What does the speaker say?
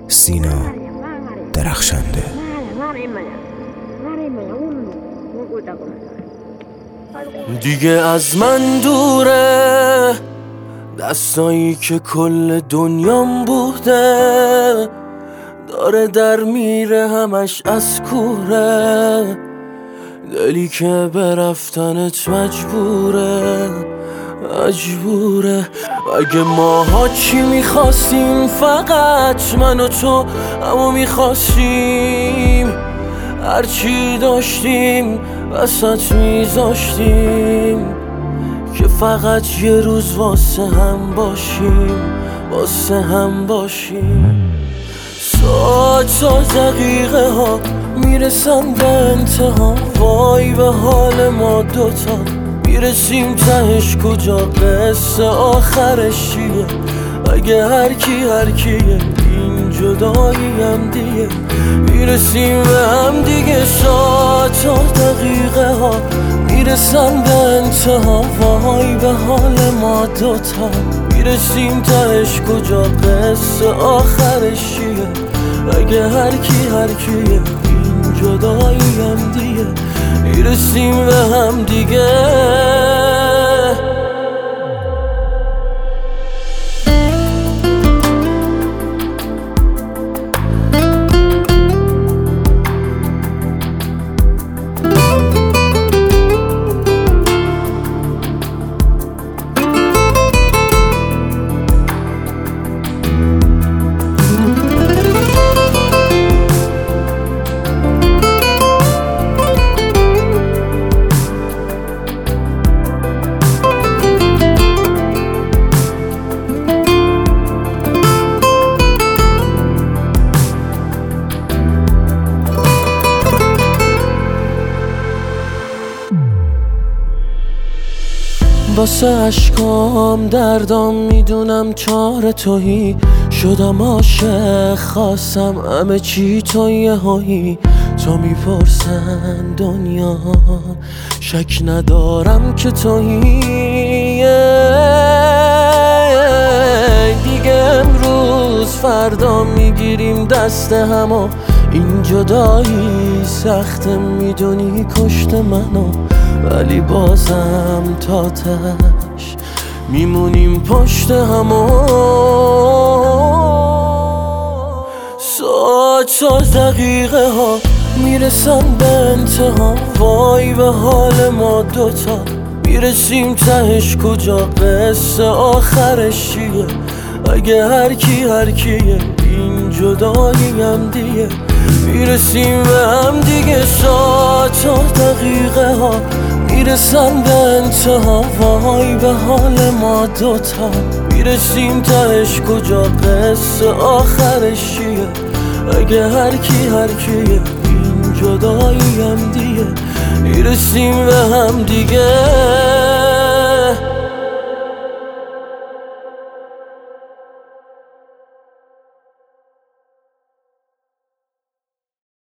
سینا درخشنده. دیگه از من دوره دستایی که کل دنیام بوده، داره در میره همش از کوره، دلی که به رفتنت مجبوره. اگه ماها چی میخواستیم، فقط من و تو همو میخواستیم، هرچی داشتیم وسط میذاشتیم که فقط یه روز واسه هم باشیم. ساعت و دقیقه ها میرسن به انتها، وای به حال ما دوتا، میرسیم تهش کجا، قصه آخرش چیه؟ اگه هر کیه این جدایی هم دیگه، میرسیم به هم دیگه. ساعت و دقیقه ها میرسن به انتها، وای به حال ما دوتا، میرسیم تهش کجا، قصه آخرش چیه؟ اگه هر کیه این جدایی هم دیگه، میرسیم به هم دیگه. واسه عشقام دردام میدونم چاره تویی، شدم عاشق خواستم همه چی تو یهویی، تو میپرسن دنیا شک ندارم که تویی. دیگه امروز فردا میگیریم دست همو، این جدایی سخته میدونی کشت منو، ولی بازم تا تش میمونیم پشت همو. ساعت و دقیقه ها میرسن به انتها، وای به حال ما دوتا، میرسیم تهش کجا، قصه آخرش چیه؟ اگه هر کیه این جدایی هم دیگه، میرسیم به هم دیگه. ساعت و دقیقه ها میرسن به انتها، وای به حال ما دوتا، میرسیم تهش کجا، قصه آخرش چیه؟ اگه هر کیه این جدایی هم دیگه، میرسیم به هم دیگه.